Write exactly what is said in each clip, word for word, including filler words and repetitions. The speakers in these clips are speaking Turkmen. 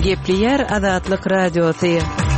Gepleyer Azatlyk Radiosu.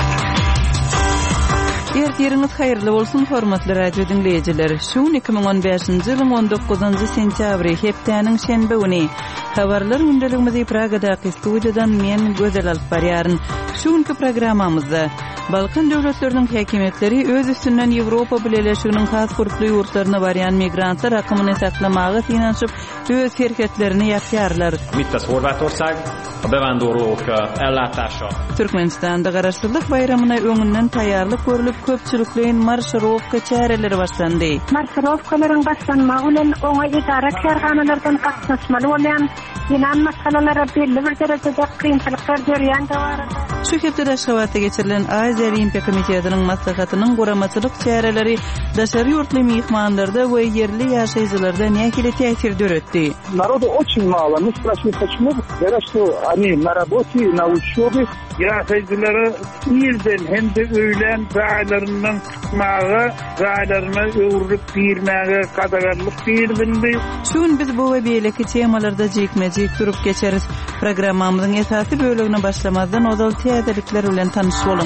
Ertiriniz hayırlı bolsun hormatly radio dinleyijiler. Şu iki ming on beşinji ýylyň on dokuzynjy sentýabry hepdeniň şenbe güni habarlar gündeligimizi Pragadaky studiýadan men Gözel alyp barýaryn. Şuňky programmamyzda Balkan döwletleriniň häkimetleri öz üstünden Ýewropa Birleşiginiň has guruply ýurtlaryna barýan migrantlar akymy saklamagy finansyp öz herketlerini ýapýarlar. Mit az Horvátország a bevándorlók ellátása. Türkmenistanda garaşdyrlyk bayramyna öňünden taýýarlyk görülip köpçüliklerin marşrowka çäreleri başlandy. Marşrowkalaryň başlanmagy bilen oňa idara karhanalardan gatnaşmaly bolan ýene masalalara belli bir derejede kynçylyklar görýän bar. Şu hepde Aşgabatda geçirilen Aziya Olimpiya Komitetining maslahatynyň guramaçylyk çäreleri daşary ýurtly mehmanlarda we yerli ýaşaýjylarda näkili täsir döretdi. Народу очень мало. Мы спрашивали, почему. Говорят, что они на работе, на учебе. Ýaşaýjylary ýerden hem de öýlen gaýlarynyň tutmagy, gaýlaryna öwrüp birmäge gadagarlyk berdiňdi. Şun biz bu we beýleki temalarda jekmejek durup geçeriz. Programmamyzyň esasy bölügine başlamazdan ozal täzelikler bilen tanyş bolun.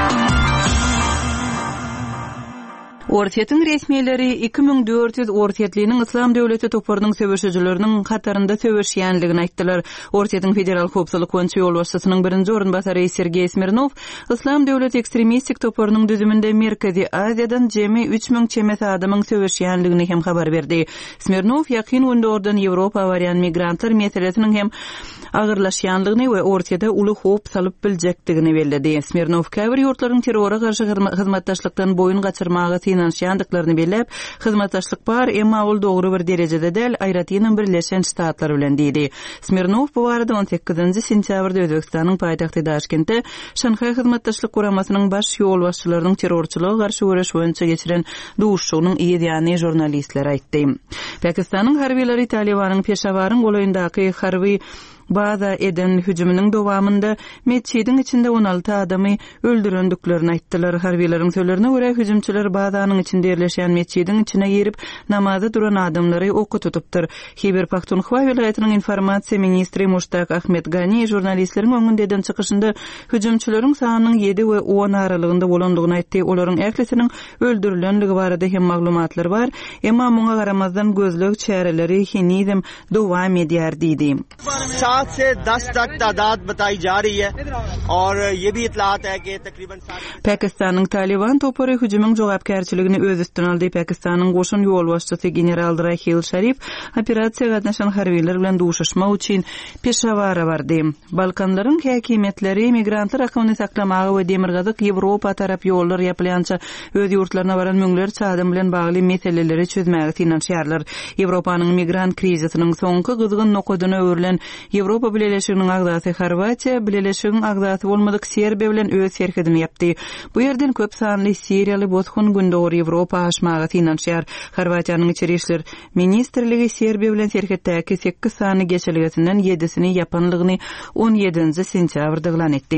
Ortiýetiň resmiýetleri iki ming dört ýüz ortiýetliniň Islam döwleti toparynyň söwüşçileriniň katarynda söwüşýänligini aýtdylar. Ortiýetiň federal howpsuzlyk komitesi ýolbaşçysynyň birinji orunbasary Sergey Smirnov Islam döwleti ekstremistik toparynyň düzüminde Merkezi Aziýadan jemi üç ming çemet adamyň söwüşýänligini hem habar berdi. Smirnov ýakyn wende ordan Ýewropa barýan migrantlar meselesiniň hem agyrlaşýanlygyny we ortiýada uly howp salyp biljekdigini bellädi. Smirnov käbir ýurtlaryň terrora garşy hyzmatdaşlykdan boyun gaçyrmagy finansiýandyklaryny belläp, hyzmatdaşlyk bar, emma ol dogry bir derejede del Aýratynyň Birleşen Ştatlar bilen diýdi. Smirnov bu barada on sekizinji sentýabrda Özbekistanyň paýtagty Daşkentde Şanhaý hyzmatdaşlyk guramasynyň baş ýolbaşçylarynyň terrorçylyga garşy görüş boýunça geçiren duşuşynyň ýa-ni jurnalistler aýtdy. Pakistanyň harbiýleri Talibanyň Peşawaryň golaýyndaky harby baza eden hüjümüniň dowamında mescidiň içinde on alty adamy öldürendiklerini aýtdylar. Harbiýleriň sözlerine görä hüjümçiler bazanyň içinde ýerleşen mescidiň içine girip namaza duran adamlary oku tutupdyr. Hiber Pakhtunkhwa welaýatynyň informasiýa ministri Mushtaq Ahmed Gani jurnalistleriň öňünde eden çykyşynda hüjümçileriň sanynyň ýedi we on aralygynda bolandygyny aýtdy. Olaryň ählisiniň öldürilenligi barada hem maglumatlar bar, emma muňa garamazdan gözlük çäreleri hinidem dowam edýär diýdi. सात से दस तक तादाद बताई जा रही है और ये भी इतलात है कि तकरीबन Pakistanyň Taliban topary hüjümüň jogapkärçiligini öz üstüne aldy. Pakistanyň goşun ýolbaşçysy general Rahil Sharif operasiýaga gatnaşan harbiýler bilen duşuşma üçin Peşawara bardy. Balkanlaryň häkimetleri migrantlar akyny saklamagy we demirgazyk Ýewropa tarap ýollar ýapylýança öz ýurtlaryna baran müňlerçe adam bilen bagly meseleleri çözmäge finansiýarlar. Ýewropanyň migrant krizisiniň soňky gyzgyn nokadyna öwrilen Ýewropa Birleşiginiň agzasy Horwatiýa Birleşiginiň agzasy bolmadyk Serbiýa bilen öz serkedini ýapdy. Bu ýerden köp sanly Siriýaly bozgun gündäwri Ýewropa aşmagy finansiýar. Horwatiýanyň içeri işler ministrligi Serbiýa bilen serkedäki sekiz sany geçeligisinden ýedisini ýapanlygyny on ýedinji sentýabrda elan etdi.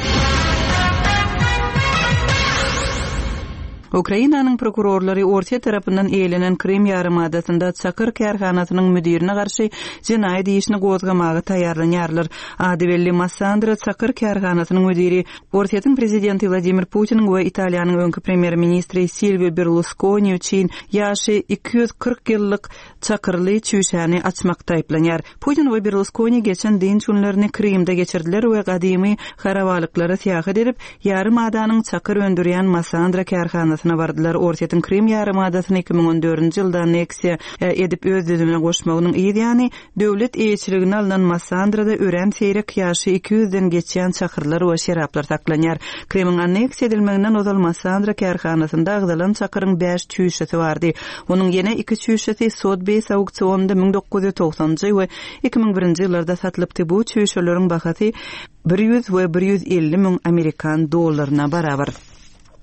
Ukrainanyň prokurorlary Ortiýa tarapyndan eýlenen Krim ýarymadasyna çakır kärhanasynyň müdirine garşy jinaýat işini gozgamagy taýýarlanýarlar. Adybelli Massandra çakır kärhanasynyň müdiri Ortiýatyň prezidenti Vladimir Putin we Italiýanyň öňkü premier ministri Silvio Berlusconi üçin ýaşy iki yüz kırk ýyllyk çakyrly çüşäni açmakda aýplanýar. Putin we Berlusconi geçen diň günlerini Krimde geçirdiler we gadymy harawalyklary syýahat edip ýarym adanyň çakır öndürýän Massandra kärhanasyny bardylar. Ortiýatyň Krim ýarymadasyny iki ming on dördünji ýylda anneksiýa edip öz düzümine goşmagynyň ýa-ni döwlet eýçiligine alynan Massandrada ören seýrek ýaşy iki yüzden geçýän çakyrlar we şeraplar saklanýar. Krimiň anneksiýa edilmeginden ozal Massandra kärhanasynda agdalan çakyryň beş çüşesi bardy. Onuň ýene iki çüşesi Sotheby's auksionda ming dokuz yüz togsanjy we iki ming birinji ýyllarda satylypdy. Bu çüşeleriň bahasy bir yüz we bir yüz elli ming Amerikan dollaryna barabar.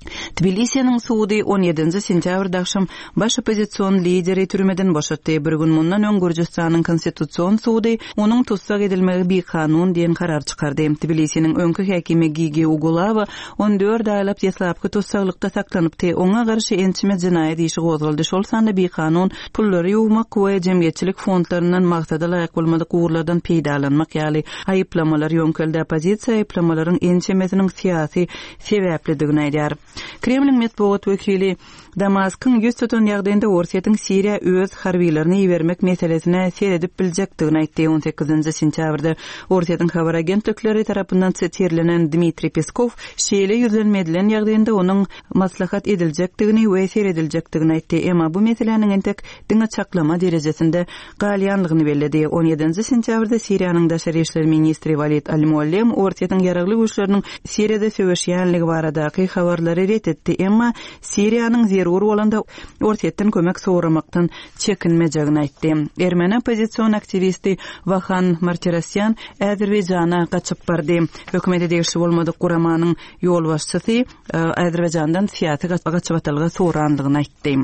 Tbilisi'nin Suudi on yedinji sentябрда akşam baş opozisiyon lideri türmeden boşatdı. Bir gün mundan öň Gürjistan'ın konstitusiyon suudi onun tutsak edilmegi bir kanun diýen karar çykardy. Tbilisi'nin öňkü häkimi Gigi Ugulawa on dört aýlap ýaslapky tutsaklykda saklanypdy. Oňa garşy ençime jinaýat işi gozuldy. Şol sanda bir kanun pullary ýuwmak we jemgyýetçilik fondlaryndan maksada laýyk bolmadyk uğurlardan peýdalanmak ýaly aýyplamalar ýönkelde. Opozisiýa aýyplamalaryň ençemesiniň siýasy sebäpligini aýdýar. Kremlin metbuat wekili Damaskyn ýüz tutan ýagdaýynda Orsiýatyň Siriýa öz harbiýlerini ýibermek meselesine seredip biljekdigini aýtdy. on sekizinji sentябрда Orsiýatyň habar agentlikleri tarapyndan setirlenen Dmitri Peskov şeýle ýüzlenmedilen ýagdaýynda onuň maslahat ediljekdigini we serediljekdigini aýtdy. Emma bu meseleniň entek diňe çaklama derejesinde galýanlygyny belledi. on yedinji sentябрda Siriýanyň daşary işler ministri Walid al-Muallem Orsiýatyň ýaragly güýçleriniň Siriýada söwüşýänligi baradaky habarlary ret etdi. Emma Siriýanyň zerur bolanda Orsiýetden kömek soramakdan çekinmejegini aýtdy. Ermeni opozisiýon aktivisti Vahan Martirasyan Azerbaýjana gaçyp bardy. Hökümete degişli bolmadyk guramanyň ýol başçysy Azerbaýjandan siýasy gaçyp atylgy sorandygyny aýtdy.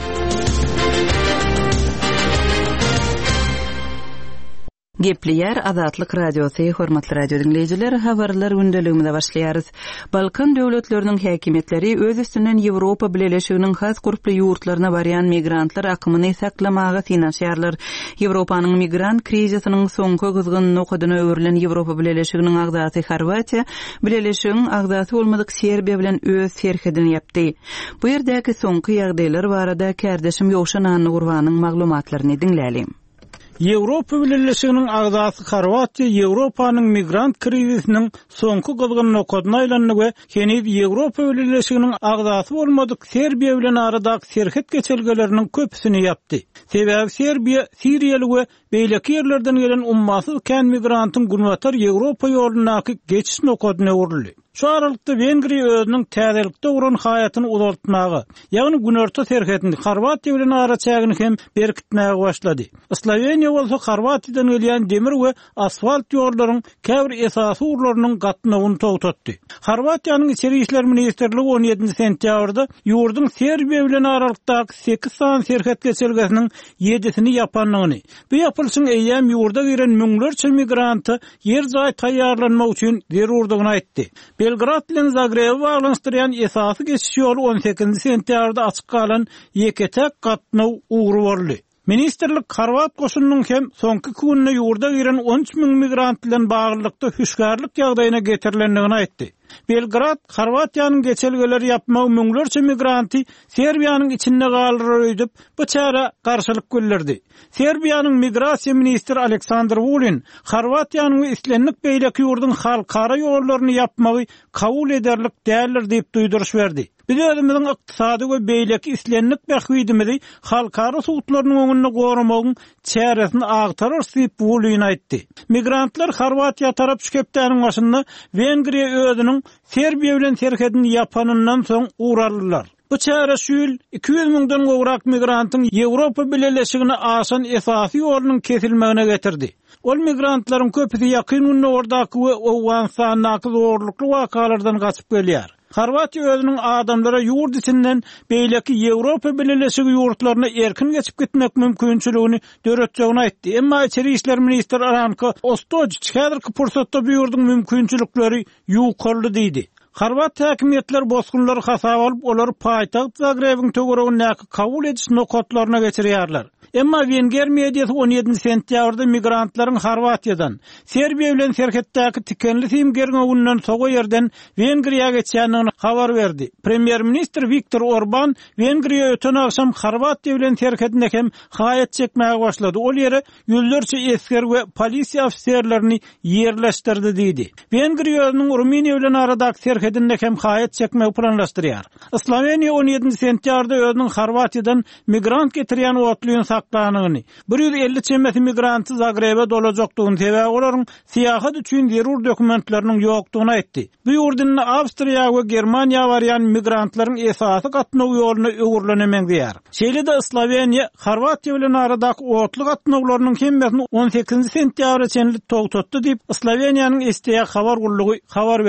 Gepliyer Azatlyk Radiosy, hormatly radio dinleyijiler, habarlar gündeliginde başlaýarys. Balkan döwletleriniň häkimetleri öz üstünden Ýewropa Birleşiginiň has guruply ýurtlaryna barýan migrantlar akymyny saklamaga finansýarlar. Ýewropanyň migrant krizisiniň soňky gyzgyn okadyna öwrilen Ýewropa Birleşiginiň agdaty Horwatiýa, Birleşiginiň agdaty bolmadyk Serbiýa bilen öz serhedini ýapdy. Bu ýerdäki soňky ýagdaýlar barada kärdeşim Ýowşan Anny Gurbanyň maglumatlaryny dinläli. Ýewropa Birleşiginiň agdaty Horwatiýa Ýewropanyň migrant krizisiniň soňky gyzgyn nokadyna aýlandy we henüz Ýewropa Birleşiginiň agdaty bolmadyk Serbiýa bilen aradaky serhet geçelgeleriniň köpüsini ýapdy. Sebäbi Serbiýa Siriýaly we beýleki ýerlerden gelen ummasyz kän migrantyň günwatar Ýewropa ýolunaky geçiş nokadyna urildi. Şu aralykda Wengriýa özüniň täzelikde uran haýatyny uzaltmagy, ýagny günorta serhetini Horwatiýa bilen ara çägini hem berkitmäge başlady. Sloveniýa bolsa Horwatiýadan gelýän demir we asfalt ýollaryň käbir esasy urlarynyň gatnawyny togtatdy. Horwatiýanyň içeri işler ministrligi on yedinji sentýabrda ýurdun Serbiýa bilen aralykdaky sekiz san serhet geçelgesiniň ýedisini ýapanlygyny, bu ýapylşyň eýýäm ýurda giren müňlerçe migranty ýer jaý taýýarlanmak üçin zerurdygyny aýtdy. Belgrad bilen Zagreb'i bağlanıştıran esasy geçiş ýolu on sekizinji sentýabrda açyk galan ýeketek gatnaw uğru boldy. Ministerlik Horwat goşunynyň hem soňky gününe ýurda giren on üç miň migrant bilen baglykda hüşgärlik ýagdaýyna getirilendigini aýtdy. Belgrad, Horwatiýanyň geçelgeleri ýapmagy müňlerçe migranty Serbiýanyň içinde galyr öýdüp, bu çara garşylyk görlerdi. Serbiýanyň migrasiýa ministri Aleksandr Vulin, Horwatiýanyň islenlik beýleki ýurdun halkara ýollaryny ýapmagy kabul ederlik däldir diýip duýduruş berdi. Biz özümiziň ykdysady we beýleki islenlik bähwidimizi halkara suwtlarynyň öňünde goramagyň çäresini agtarır diýip Vulin aýtdy. Migrantlar Horwatiýa tarap şükepdäniň başynda Wengriýa özüniň Serbiýa bilen serhedini ýapanyndan soň uğraldylar. Bu çäre şül iki yüz miňden gowrak migrantyň Ýewropa Birleşigine aşan esasy ýolunyň kesilmegine getirdi. Ol migrantlaryň köpüsi ýakyn günde ordaky we Owgansanyňky zorlukly wakalardan gaçyp gelýär. Horwatiýa özüniň adamlara ýurt içinden beýleki Ýewropa Birleşigi ýurtlaryna erkin geçip gitmek mümkinçiligini döretjegini aýtdy. Emma içeri işler ministri Ranko Ostojić häzirki pursatda bu ýurdun mümkinçilikleri ýukarly diýdi. Horwat häkimetleri bosgunlary hasaba alyp olary paýtaxt Zagreb'iň töweregindäki kabul ediş nokatlaryna geçirýärler. Emma Wenger mediýasy on yedinji sentýabrda migrantlaryň Horwatiýadan Serbiýa bilen serhetdäki tikenli timgerňeginden soňa ýerden Wengriýa geçýändigini habar berdi. Premier ministr Viktor Orban Wengriýa öten akşam Horwatiýa bilen serhetinde hem haýat çekmäge başlady. Ol ýere ýüzlerçe esker we polisiýa ofisiýerlerini ýerleşdirdi diýdi. Wengriýanyň Ruminiýa bilen aradaky serhetinde hem haýat çekmäge planlaşdyrýar. Sloveniýa on yedinji sentýabrda özüniň Horwatiýadan migrant getirýän otlyň saklanyny, bir yüz elli çemeti migranty Zagreb'e dolajakdygyny sebäbi olaryň siýahat üçin zerur dokumentleriniň ýokdugyny aýtdy. Bu ýurdun Awstriýa we Germaniýa barýan migrantlaryň esasy gatnaw ýoluny öwürlenemek diýär. Şeýle-de Sloveniýa Horwatiýa bilen aradaky otly gatnawlarynyň hemmesini on sekizinji sentýabra çenli togtatdy diýip Sloveniýanyň S T A habar gullugy habar berdi.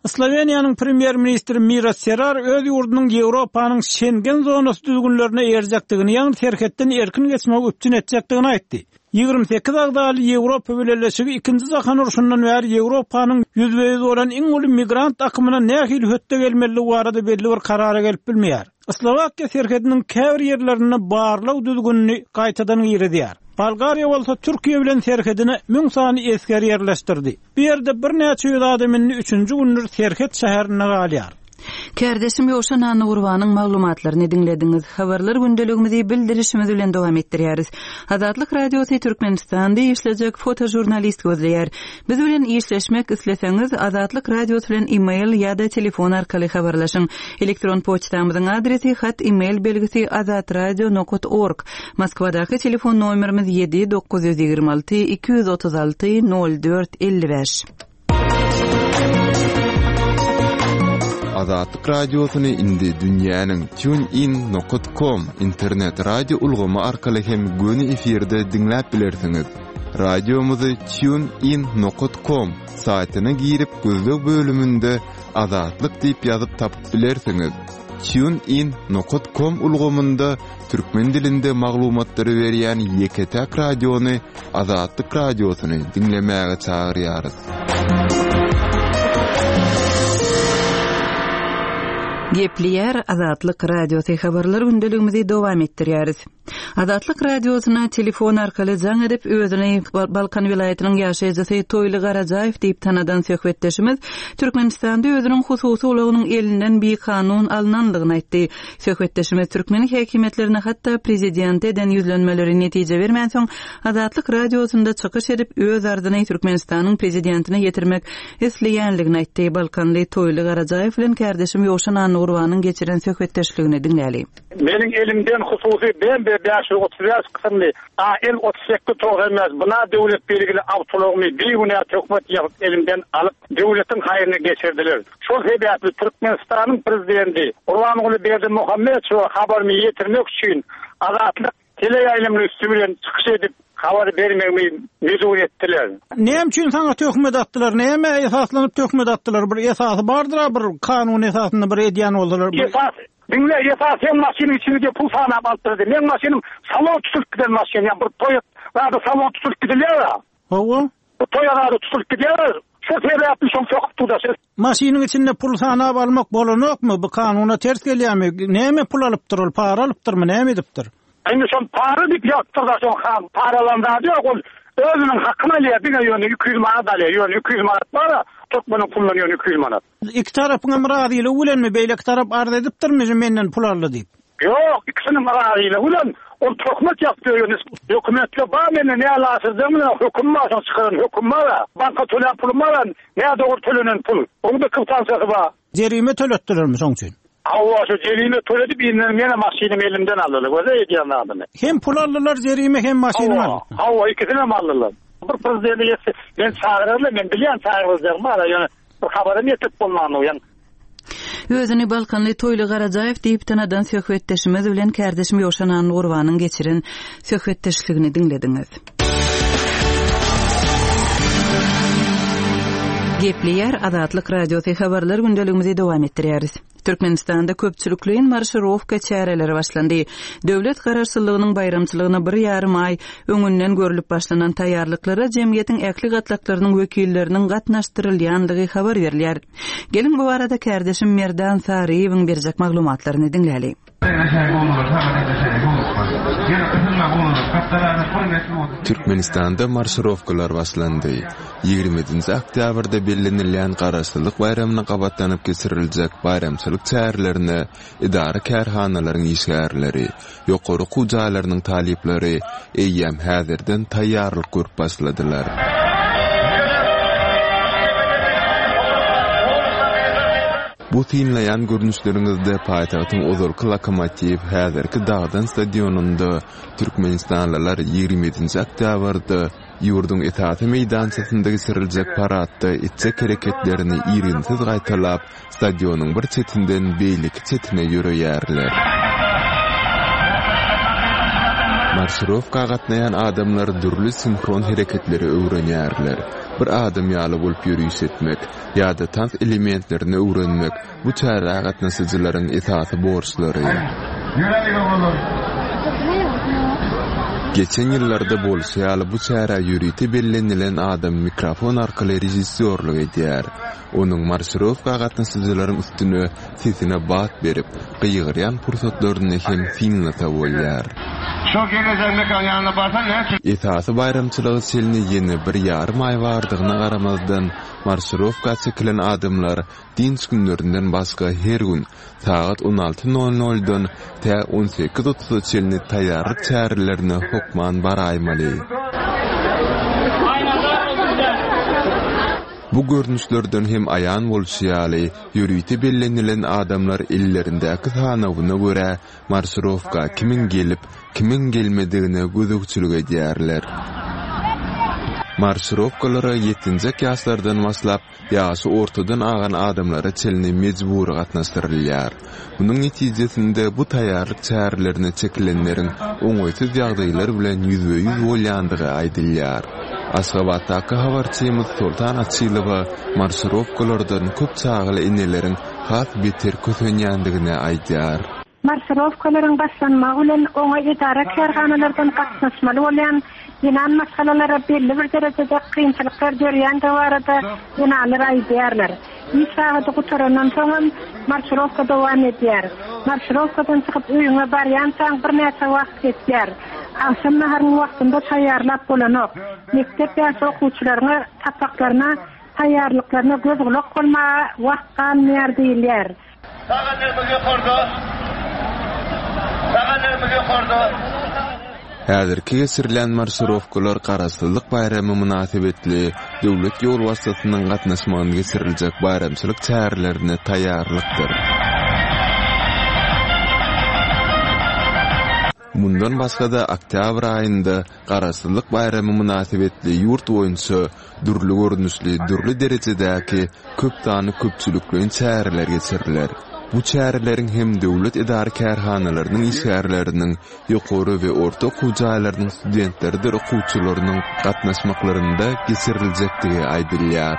Sloveniýanyň premier ministri Miroslav Serar öz ýurdunyň Ýewropanyň Schengen zonasy düzgünlerine erjakdygyny, ýa-ni terhetden erkin geçmek üçin etjekdigini aýtdy. ýygrimi sekiz agdaly Ýewropa Birleşigi ikinji jahan uruşundan bäri Ýewropanyň ýüzbeýiz bolan iň uly migrant akymyna nähili hötte gelmeli barada belli bir karara gelip bilmeýär. Slovakiýa terhetiniň käbir ýerlerini barlaw düzgünini gaýtadan ýerledýär. Bulgariya bolsa Türkiýe bilen terhetini müň sany eskeri ýerleşdirdi. Bu ýerde bir näçe ýüz adamyny üçünji gündir terhet şäherine galýar. Kärdeşim Ýoşan Anurwanyň maglumatlaryny dinlediňiz. Habarlar gündeligimizi bildirişimiz bilen dowam etdirýäris. Azatlyk radiosy Türkmenistanda işlejek fotojurnalist gözleýär. Biz bilen işleşmek isleseňiz Azatlyk radiosy bilen e-mail ýa-da telefon arkaly habarlaşyň. Elektron poçtamyzyň adresi hat e-mail belgisi azatradio nokta org. Moskwadaky telefon nomerimiz yedi dokuz yüz ýygrimi alty iki yüz otuz alty nol dört elli beş. Azatlyk radiosyny indi dünýäniň tunein nokta com internet radio ulgamy arkaly hem göni efirde dinläp bilersiňiz. Radiomuzy tunein nokta com saýtyna girip gözlek bölüminde Azatlyk diýip ýazyp tapyp bilersiňiz. tunein nokta com ulgamynda türkmen dilinde maglumatlary berýän ýeketäk radiony Azatlyk radiosyny dinlemäge çagyrýarys. Gepleýär Azatlyk radiosy habarlar gündeligimizi dowam etdirýäris. Azatlyk radiosyna telefon arkaly jaň edip özüni Balkan vilayatynyň ýaşaýjysy Toýly Garajaýew diýip tanadan söhbetdeşimiz Türkmenistanda özüniň hususy ulagynyň elinden bir kanun alnandygyny aýtdy. Söhbetdeşimiz türkmen häkimetlerine hatda prezident eden ýüzlenmeleri netije bermän soň Azatlyk radiosynda çykyş edip öz ardyny Türkmenistanyň prezidentine ýetirmek isleýänligini aýtdy. Balkanly Toýly Garajaýew bilen kärdeşim Ýoşan Anurwanyň geçiren söhbetdeşligini dinläli. Meniň elimden hususy ben beş yüz otuz beş kysymly A L otuz sekiz toğramaz. Buna döwlet belgili awtologyny diýene hökümet ýalyp elimden alyp döwletiň haýryna geçirdiler. Şol sebäpli Türkmenistanyň prezidenti Gurbanuly Berdimuhammedow habaryny ýetirmek üçin Azatlyk teleýaýlamy üstünden çykyş edip habar bermegmi mezun etdiler. Näme üçin saňa töhmet atdylar? Näme esaslanyp töhmet atdylar? Bir esasy bardyr, bir kanun esasyny bir edýän boldylar. Esas dinle esas hem maşynyň içinde pul sanap aldyr. Men maşynym salon tutup giden maşyn, ýa bir toy wada salon tutup gidiler. Hawa? Bu toýlara tutup gidiler. Şu sebäpli şoň çöküp durýar. Maşynyň içinde pul sanap almak bolanokmy? Bu kanuna ters gelýärmi? Näme pul alypdyr? Para alypdyrmy? Näme edipdir? Aynı son para dip yaptırda son ham paralandı diyor ol özünün hakkına liyadına yönü iki yüz manat alıyor yönü iki yüz manat var tutmanın kullanıyor iki yüz manat. İki tarafın mıradiyle ulen mi beylek taraf arz ediptir mi menden pul aldı deyip? Yok ikisinin mıradiyle ulen o tokmat yapıyor yönü hükümetle bağımene ne alasızdığımına hükümmadan çıkarın hükümmara banka tölen pulumara ne doğru tölenen pul onu da kıvtansası var. Cerime tölettiler mi son için? Hava şu cerime töledip yine maşinim elimden aldılar. Öyle ediyen adamı. Hem pul aldılar cerime hem maşinim aldılar. Hava ikisine mi aldılar? Bir prezidenti yetse ben çağırırlar ben biliyorum çağırırlar var yani bu haberim yetip bulmanı uyan. Özüni Balkanly Toýly Garajaýew diýip tanadan söhbetdeşimiz bilen kärdeşim Ýoşan Anurwanyň geçiren söhbetdeşligini dinlediňiz. Gepleýär Azatlyk radiosy habarlar gündeligimizi dowam etdirýäris. Türkmenistanda köpçülikliň marşirowka çäreleri başlandy. Döwlet garaşsyzlygynyň bayramçylygyna bir ýarym ay öňünden görülip başlanan taýýarlyklara jemgyýetiň äkli gatlaklarynyň wekilleriniň gatnaşdyrylýandygy habar berilýär. Gelin bu arada kärdeşim Merdan Sariýewiň berjek maglumatlaryny dinläli. Türkmenistanda marşirowkalar başlandy. ýygrimiňji oktýabrda bellenilýän garaşsyzlyk bayramyna gabatlanyp geçiriljek bayramçylyk çärelerine idara kärhanalaryň işgärleri, ýokary kujaýlarynyň talypları eýýäm häzirden taýýarlyk görüp başladylar. Bu tinlayan görünüşleriňizde paýtagtyň ozurky lokomotiv häzirki Dağdan stadionunda Türkmenistanlylar ýygrimi-nji oktýabrda ýurdun etatı meýdançasynda geçiriljek paradda etjek hereketlerini ýyrinsiz gaýtalap stadionyň bir çetinden beýleki çetine ýöreýärler. Marşirovka gatnayan adamlar dürlü sinkron hareketleri öwrenýärler. Bir adam ýaly bolup ýürüýüş etmek ýa-da tans elementlerini öwrenmek bu çäre gatnaşyjylaryň esasy borçlary. Geçen ýyllarda bolsaýaly bu çäre ýürüýti bellenilen adam mikrofon arkaly rejissýorluk edýär. Onuň marşirovka gatnaşyjylaryň üstüne sesine bat berip, gyýgyrýan pursatlaryny hem finlata bolýar. Çok geleceğim mekan yanına barsan ne? Esasy bayramçylygy selini ýene bir ýarym ay bardygyna garamazdan marşirovka çekilen adamlar dinç günlerinden başga her gün saat on alty nol noldan ta on sekiz otuz selini taýýarlyk çärelerini hokman baraýmaly. Bu görnüşlerden hem ayan bolşýaly, ýürüýti bellenilen adamlar ellerindäki hanawyna görä marşirovka kimin gelip, kimin gelmedigine gözükçülük edýärler. Marşirovkalara ýettinji ýaşlardan başlap ýaşy ortadan agan adamlara çelini mejbur gatnaşdyrylýar. Munyň netijesinde bu taýýarlyk çärelerini çekilenleriň oňoýsuz ýagdaýlar bilen ýüzbe-ýüz bolýandygy aýdylýar. Aşgabatdaky habarçymyz Sultan Açylowa marşirovkalardan köp çağıly ineleriň has beter kösenýändigine aýdýar. Marşirovkalaryň başlanmagy bilen oňa idara karhanalardan gatnaşmaly bolýan ýynan masalalara belli bir derejede kynçylyklar görýände barada ýynalar aýdýarlar. Ýa-da gutaranan soň marşirovka dowam edýär. Marşirovkadan çykyp öýüňe barýan saň bir näçe wagt geçýär. Akşam naharyň wagtynda taýýarlap bolanok. Mektep ýaşy okuwçylaryna tapaklaryna taýýarlyklaryna göz gulak bolmagy wagt galmaýar diýilýär. Sağanlarımız yukarıda. Sağanlarımız yukarıda. Häzirki geçirilen marşirovkalar Garaşsyzlyk bayramy münasibetli döwlet ýol wasatynyň gatnaşmagyna geçiriljek bayramçylyk çärelerine taýýarlykdyr. Mundan başga da oktyabr aýynda Garaşsyzlyk bayramy münasibetli ýurt boýunça dürli görnüşli, dürli derejedäki köp tany köpçülikliň çäreler geçiriler. Bu çäreleriň hem döwlet idara karhanalarynyň işgärleriniň ýokary we orta okuw jaýlarynyň studentleri de okuwçylarynyň gatnaşmaklyrynda geçiriljekdigi aýdylýar.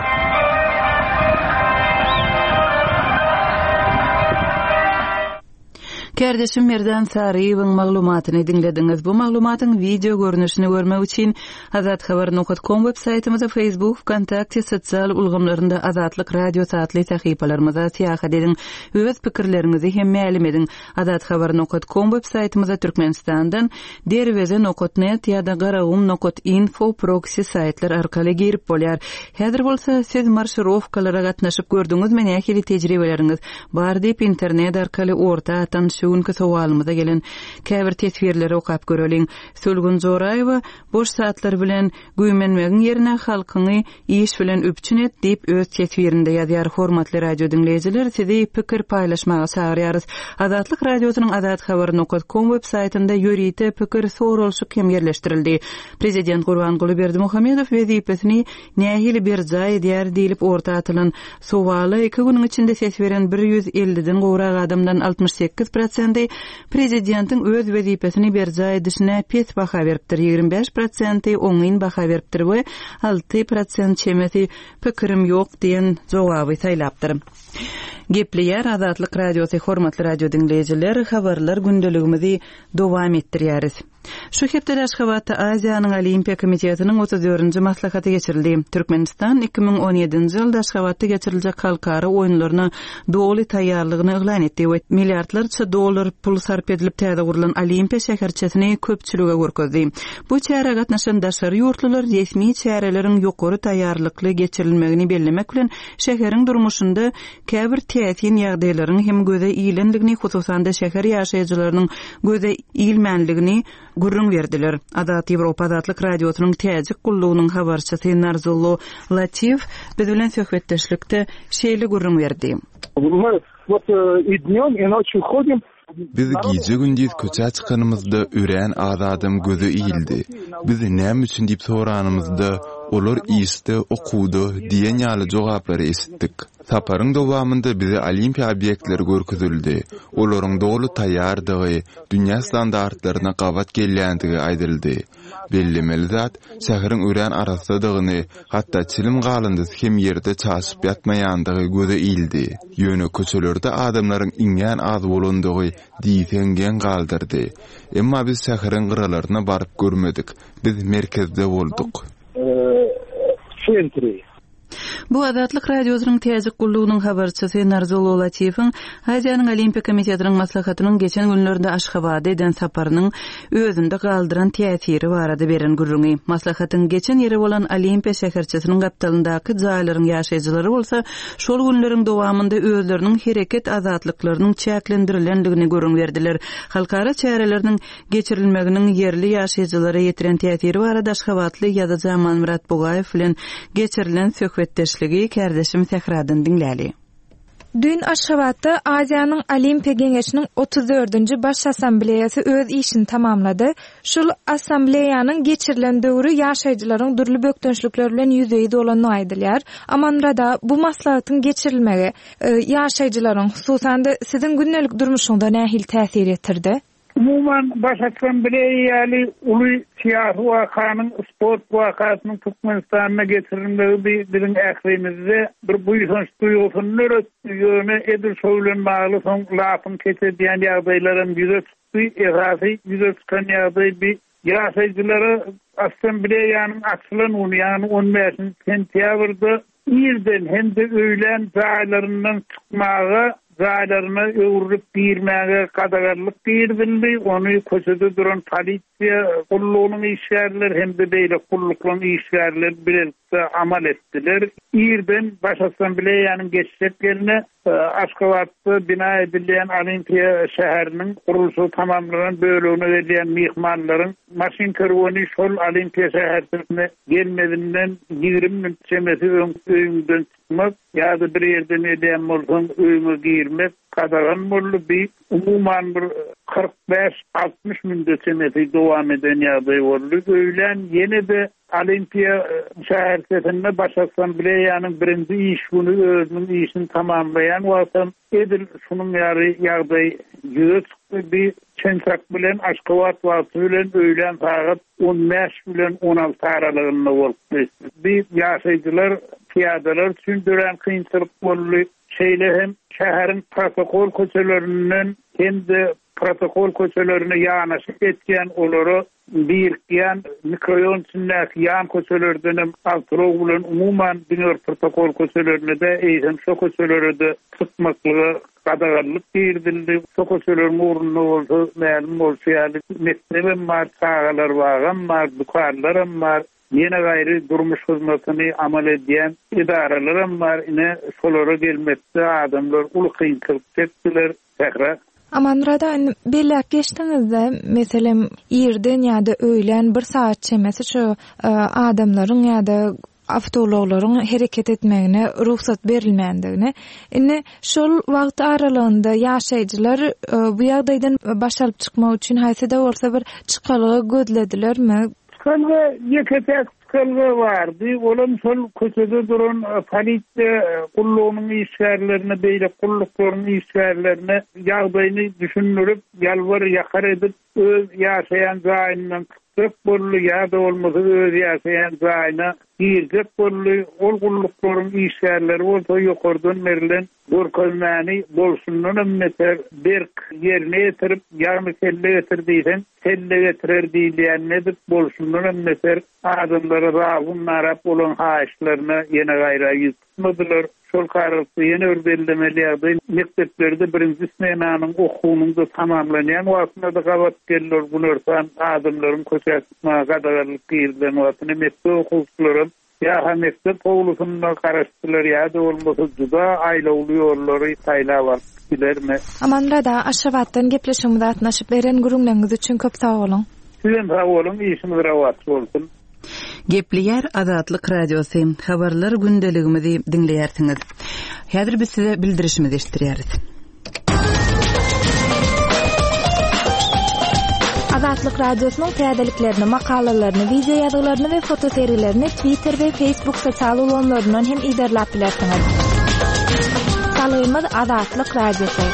Kardeşim Merdan Sariýewiň maglumatyny dinlediňiz. Bu maglumatyň video görnüşini görmek üçin azat habar nokta com web saytymyza, Facebook, Kontakty, sosial ulgamlarynda Azatlyk radio satly sahypalarymyza tiýahat ediň. Öz pikirlerinizi hem mälim ediň. azat habar nokta com web saytymyza Türkmenistandan derweze nokta net ýa-da garawum nokta info proxy saytlar arkaly girip bolýar. Häzir bolsa siz marşirovkalara gatnaşyp gördüňizmi, nähili tejribeleriniz bar diýip internet arkaly orta atan şuňky sowalymyza gelen käbir tesbirleri okap göreliň. Sülgün Zoraýewa boş saatlar bilen güýmenmegiň ýerine halkyny iş bilen öpçün et diýip öz tesbirinde ýazýar. Hormatly radio dinleýijiler, sizi pikir paýlaşmaga çagyrýarys. Azatlyk radiosynyň azat habar nokta com web saytynda ýörüýte pikir sorulşyk hem ýerleşdirildi. Prezident Gurbanguly Berdimuhammedow wezipesini nähili bir jaý edýär diýilip orta atylan sowaly iki güniň içinde ses beren bir ýüz elliden gowrak adamdan altmış sekiz prosent prezidentiň öz wezipesini berjaý edişine pes baha beripdir. ýigirmi beş prosent oňyn baha beripdir we alty prosent çemesi pikirim ýok diýen jogaby saýlapdyr. Gepleýär Azatlyk radiosy hormatly radio dinleýijiler, habarlar gündeligimizi dowam etdirýäris. Şu hepde Aşgabatda Aziýanyň Olimpiýa Komitetiniň otuz dördünji maslahaty geçirildi. Türkmenistan iki bin on ýedinji ýylda Aşgabatda geçiriljek halkara oýunlaryna dogly taýýarlygyny eglan etdi we milliardlarça dollar pul sarp edilip täze gurulan Olimpiýa şäherçesini köpçülüge görkezdi. Bu çäre gatnaşan daşary ýurtlylar resmi çäreleriň ýokary taýýarlykly geçirilmegini bellemek bilen şäheriň durmuşynda käbir täsin ýagdaýlaryň hem göze iýlenligini, hususan da şäher ýaşaýjylarynyň göze iýilmänligini gurrun verdiler. Azat Ýewropa Azatlyk radiosynyň täjek gullugynyň habarçysy Narzullo Latif biz bilen söhbetdeşlikde şeýle gurrun berdi. Biz gece gündüz köçe çykanymyzda ören az adam gözü iýildi. Biz näme üçin diýip soranymyzda olar iste okudu diýen ýaly jogaplary esitdik. Saparyň dowamında bize olimpiya obyektleri görkezildi. Olaryň dogly taýýardygy, dünýä standartlaryna gawat gelýändigi aýdyldy. Bellemeli zat şäheriň ören arasydygyny, hatda çilim galyndy hem ýerde çaşyp ýatmaýandygy göze ildi. Ýöne köçelerde adamlaryň iňen az bolandygy diýsengen galdyrdy. Emma biz şäheriň gyralaryna baryp görmedik. Biz merkezde bolduk. Sentri. Bu Azatlyk radiosynyň täzik gullugynyň habarçysy Narzul Latifoň Aziýanyň Olimpiya Komitetynyň maslahatynyň geçen günlerde Aşgabatda eden saparynyň özünde galdyran täsiri barada beren gurrungy. Maslahatyň geçen ýere bolan Olimpiya şäherçisiniň gapdalyndaky jaýlaryň ýaşaýjylary bolsa, şol günleriň dowamında özleriniň hereket azatlyklarynyň çäklendirilendigini görüň berdiler. Halkara çäreleriniň geçirilmeginiň yerli ýaşaýjylary ýetiren täsiri barada Aşgabatly ýazyjy Aman Murat Bugaýew bilen geçirilen söhbetdeşligi kärdeşim Tehradan dinläli. Dün Aşgabatda Aziýanyň Olimpiya Geňeşiniň otuz dördünji baş assambleýasy öz işini tamamlady. Şol assambleýanyň geçirilen döwrü ýaşaýjylaryň durly bökdönçlikler bilen ýüzeýde bolanyny aýdylýar. Amanrada bu maslahatyň geçirilmegi ýaşaýjylaryň, hususan da siziň gündelik durmuşyňda nähil täsir etdirdi? Umuman baş assambleýaly uly siyasi wakanyň sport wakasynyň Türkmenistana getirilmegi biziň ählimizde bir buýsanç duýgusyny öýretýärmi edil söýlen bagly soň lafyň keçirdiýän ýagdaýlaryň ýüze tutdy, erasy ýüze tutgan ýagdaý bir ýaşaýjylary assambleýanyň açylan ýany on beşinji sentýabrda ýerden hem de öýlen jaýlaryndan çykmagy Zaylarına öwrüp birmäge kadagarlyk birdildi. Onu köşede duran polisiýa gullugynyň işgärleri hem de beýle gulluklyň işgärleri birlikde amal etdiler. Ýerden baş assambleýanyň geçişek ýerine Aşgabatda bina edilýän Olimpiya şäheriniň gurulşy tamamlanan bölügine berýän mehmanlaryň maşin kerwany şol Olimpiya şäherine gelmedinden ýygrimi minut çemesi öňden çıkmak ýa-da bir ýerden edýän bolsaň öňe girmek kadagan boldy. Bir umuman bir kırk beş altmış minut çemesi dowam eden ýagdaý boldy. Öýlen ýene de Olimpiya şäherine baş assambleýanyň birinji iş güni özüniň işini tamamlayan wagtym edil şunun ýary ýagdaý ýüz bir çençak bilen Aşgabat wagty bilen öýlen saat on beş bilen on alty aralygynda bolupdy. Bir ýaşaýjylar piýadalar üçin dören kynçylyk boldy. Şeýle hem şäheriň protokol köçelerinden hem de protokol köçelerine ýanaşyp etken olary birikýän mikroýon içindäki ýan köçelerden altyrow bilen umuman dünýä protokol köçelerine de eýsem şo köçelerde tutmaklygy kadagarlyk birdildi. Şo köçelerin urunly bolsa, mälim bolsa ýaly mektebem bar, çağalar bagam bar, dukanlarym bar. Yine gaýry durmuş hyzmatyny amal edýän idaralarym bar. Ine şolara gelmekde adamlar uly kynçylyk çekdiler. Tehra Amanrada belläk geçdiňizde meselem ýerden ýa-da öýlen bir saat çemesi şu adamlaryň ýa-da awtologlaryň hereket etmegine ruhsat berilmändigini. Ine şol wagt aralygynda ýaşaýjylar bu ýagdaýdan baş alyp çykmak üçin haýsy-da bolsa bir çykalygy gözledilermi? Çykalygy ýeketek çykalygy bardy. Olam şol köçede duran polisiýa gullugynyň işgärlerini beýle gulluklaryň işgärlerini ýagdaýyny düşünürip ýalvar ýakar edip öz ýaşaýan jaýyndan çıkıp bolly ýa-da bolmasa öz ýaşaýan jaýyna girip bolly ol gulluklaryň işgärleri bolsa ýokardan berilen görkezmäni bolsundan emmeter berk ýerine ýetirip ýagmy kelle getirdiýsen kelle getirer diýilýän edip bolsundan emmeter adamlara rawun narap bolan haýyşlaryna ýene gaýra ýetmediler. Şol kararly ýene ördülemeli ýagdaý mekteplerde birinji smenanyň okuwynyň da tamamlanýan wagtynda da gawat gelýär bunlardan adamlaryň köçäsine gadagarlyk girdilen wagtyny mektep okuwçylary ýa-da mektep owlusyna garaşdylar ýa-da bolmasa juda aýlawly ýollary taýlap aldylarmy. Amanrada Aşgabatdan gepleşigimizi atnaşyp beren gurulmaňyz üçin köp sag bolun. Sizin sag bolun, işiniz rawat bolsun. Gepliýär Azatlyk radiosy. Habarlar gündeligimizi dinleýärsiňiz. Häzir biz size bildirişimizi eşitdirýäris. Azatlyk Radiosynyň täzeliklerini, makalalaryny, video ýazgylaryny we fotoseriýelerini Twitter we Facebook sosial ulanlaryndan hem iderläp bilersiňiz. Salaýymyz Azatlyk Radiosy.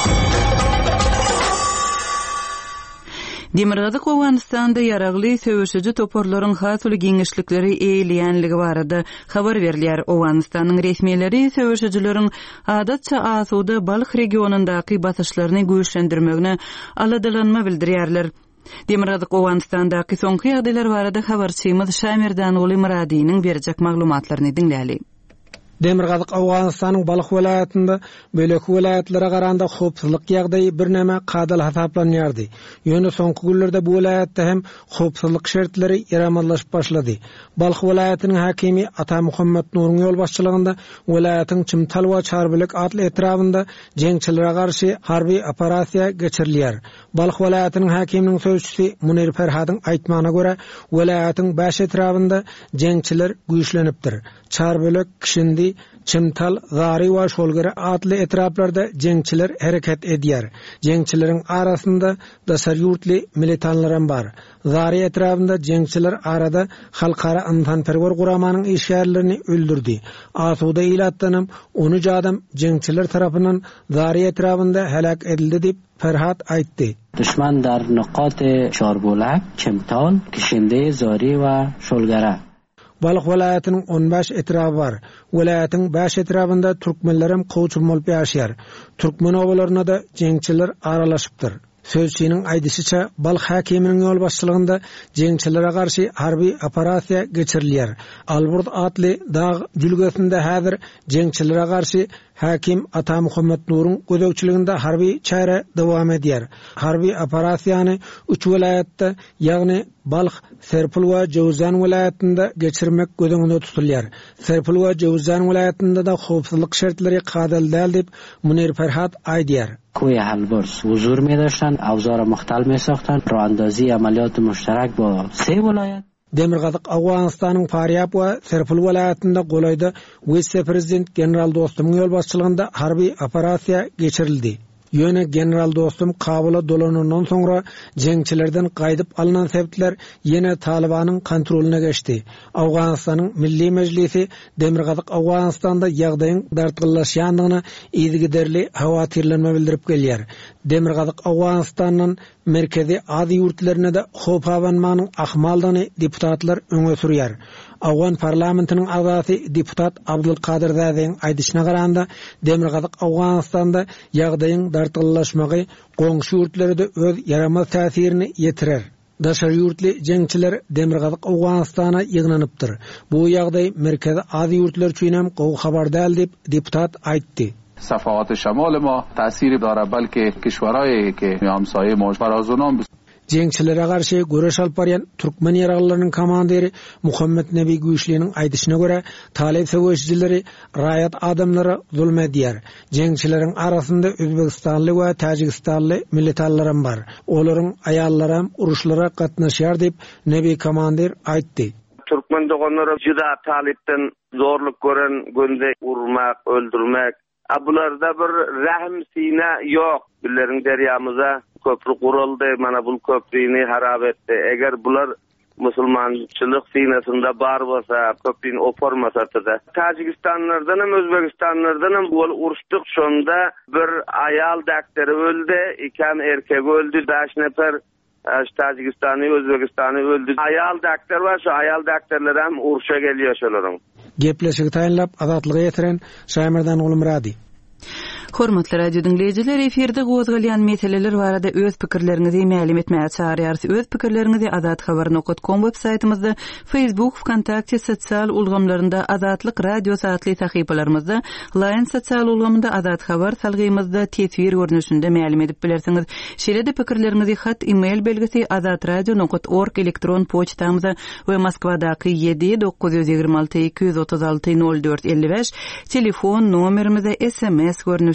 Demirgazyk Owganystanda ýaragly söwüşüji toporlaryň hasyly giňişlikleri eýilýänligi barada habar berilýär. Owganystanyň resmiýetleri söwüşüjileriň adatça asuda balyk regionundaky basyşlaryny güýçlendirmegine aladalanma bildirýärler. Demirgazyk Owganystandaky soňky ýagdaýlar barada habarçymyz Şamirdan Uly Muradiýnyň berjek maglumatlaryny dinläli. Demirgazyk Awganystanyň balyk welaýatynda bölek welaýatlara garanda howpsuzlyk ýagdaýy bir näme kadal hasaplanýardy. Ýöne soňky günlerde bu welaýatda hem howpsuzlyk şertleri ýaramanlaşyp başlady. Balyk welaýatynyň hakimi Ata Muhammed Nuruň ýol başçylygynda welaýatyň Çymtal we Çarbölek adly etrafynda jeňçilere garşy harby operasiýa geçirilýär. Balyk welaýatynyň hakiminiň sözçüsi Munir Ferhadyň aýtmagyna görä, welaýatyň baş etrafynda jeňçiler güýçlenipdir. Çarbölek, Kişindi, Çymtal, Zary we Şolgara adly etraplarda jeňçiler hereket edýär. Jeňçileriň arasynda daşar ýurtly militanlaram bar. Zary etrapynda jeňçiler arada halkara antanperwer guramanyň işgärlerini öldürdi. Asuda ilatdanam on üç adam jeňçiler tarapyndan Zary etrapynda helak edildi dip Ferhat aýtdy. Düşman dar nuqat-ı Çarbölek, Çymtal, Kişindi, Zary we Şolgara. Balyk welaýatynyň on beş etrapy bar. Welaýatyň baş etrapynda türkmenlerim goýçulma bolup ýaşaýar. Türkmen owalaryna da jeňçiler aralaşypdyr. Sözçiniň aýdysyça balyk hakiminiň ýol başçylygynda jeňçilere garşy harby operasiýa geçirilýär. Alburt atly dağ jülgesinde häzir jeňçilere garşy hakim Ata Muhammed Nuruň gözegçiliginde harby çäre dowam edýär. Harby operasiýany üç welaýatda, ýagny Balyk, Serpil we Jowzan welaýatynda geçirmek gözeňinde tutulýar. Serpil we Jowzan welaýatynda da howpsuzlyk şertleri kadal däl dip Munir Ferhat aýdýar. کوی هلبرز حضور می داشتن، اوزار مختلف می ساختن، راهاندازی عملیات مشترک با سه ولایت. Demirgazyk Awganystanyň Faryab we Serpil welaýatynda golayda vice-prezident general dostumyň ýol başçylygynda harby operasiýa geçirildi. Ýöne general dostum Kabula dolanandan soňra jeňçilerden gaýdyp alynan sebitler ýene Talibanyň kontrolyna geçdi. Awganystanyň Milli Mejlisi Demirgazyk Awganystanda ýagdaýyň dartgyllaşýandygyna ýygyderli hawatyrlanma bildirip gelýär. Demirgazyk Awganystanyň merkezi ady ýurtlaryna da howpawanmanyň ahmaldygyny deputatlar öňe sürýär. Awgan parlamentiniň agzasy deputat Abdulkadir Zadeň aýdyşyna garanda Demirgazyk Awganystanda ýagdaýyň dartgyllaşmagy goňşy ýurtlarda öz yaramaz täsirini ýetirer. Daşar ýurtly jeňçiler Demirgazyk Awganystana ýygnanypdyr. Bu ýagdaý merkezi ady ýurtlar üçin hem gowy habar däl dip deputat aýtdy. صفحات شمال ما تأثیری داره بلکه کشورهایی که همسایه ما فرازونام Jeňçilere garşy göreş alyp barýan türkmen ýaraglarynyň komandiri Muhammed Nebi Güýçliniň aýdyşyna görä, talep söwüşçileri raýat adamlara zulm edýär. Jeňçileriň arasynda Özbekistanly we Tajikistanly militanlaram bar. Olaryň aýallaram uruşlara gatnaşýar dip Nebi komandir aýtdy. Türkmen doganlary juda talepden zorluk gören günde urmak, öldürmek, abularda bir rahm sine yok. Billerin deryamıza köprü kuruldu, mana bu köprüni harap etti. Eger bular musulmançılık sinesinde bar bolsa, köprüni opormasa da. Tajikistanlardan hem Özbekistanlardan hem bu uruştuk şonda bir ayal dakteri öldü, ikan erkek öldü, beş nefer Tajikistan'ı, Özbekistan'ı öldü. Ayal dakter var, şu ayal dakterler hem uruşa geliyor şolarım. Gepleşik taýinlap azatlygy ýetiren Şamirdan Uly Muradi. Hormatly radio dinleyijiler, eferde gozgalýan meseleler barada öz pikirleriňizi ma'lum etmäge çağırýarys. Öz pikirleriňizi azat habar nokta com web saytymyzda, Facebook, Wkontakte sosial ulgamlarynda Azatlyk radio satly sahypalarymyzda, Line sosial ulgamynda Azat habar salgymyzda tesvir görnüşinde ma'lum edip bilersiňiz. Şeýle-de pikirlerinizi hat e-mail belgisi azatradio nokta org elektron poçtamyza we Moskwadaky yedi dokuz yüz ýygrima alty iki yüz otuz alty nol dört elli beş telefon nomerimize S M S görnüşinde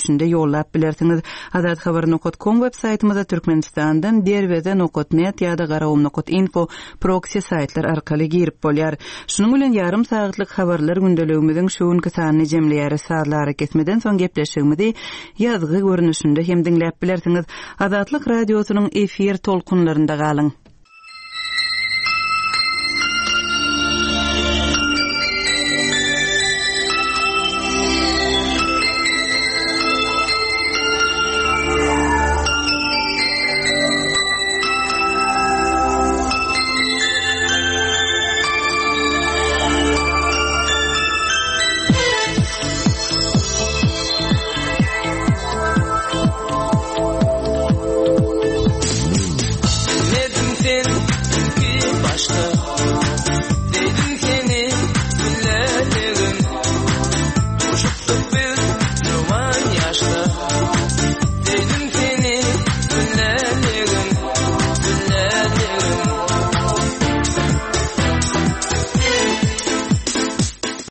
görnüşünde ýollap bilersiňiz. Azat habar nokta com websaytymyza Türkmenistandan derweze nokta net ýa-da garawum nokta info proxy saytlar arkaly girip bolýar. Şunuň bilen ýarym saatlyk habarlar gündeligimiziň şuňky sanyny jemleýär saatlara kesmeden soň gepleşigimizi ýazgy görnüşünde hem diňläp bilersiňiz. Azatlyk radiosynyň efir tolkunlarynda galyň.